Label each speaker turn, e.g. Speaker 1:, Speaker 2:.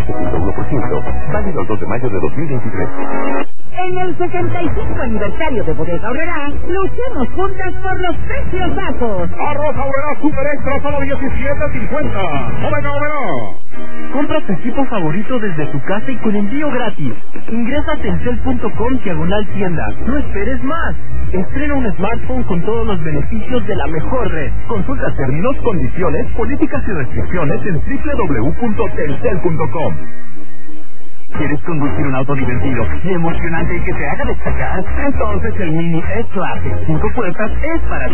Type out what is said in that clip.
Speaker 1: 14.1%. Válido el 2 de mayo de 2023.
Speaker 2: En el 65 aniversario de Bodega Aurrerá, luchemos juntas por los precios bajos.
Speaker 3: Arroz Aurrerá Super Extra, solo $17.50. Bodega Aurrerá.
Speaker 4: Compra tu equipo favorito desde tu casa y con envío gratis. Ingresa a telcel.com/tienda. No esperes más. Estrena un smartphone con todos los beneficios de la mejor red. Consulta términos, condiciones, políticas y restricciones en www.telcel.com. ¿Quieres conducir un auto divertido y emocionante y que te haga destacar? Entonces el Mini E-Classic 5 puertas es para ti.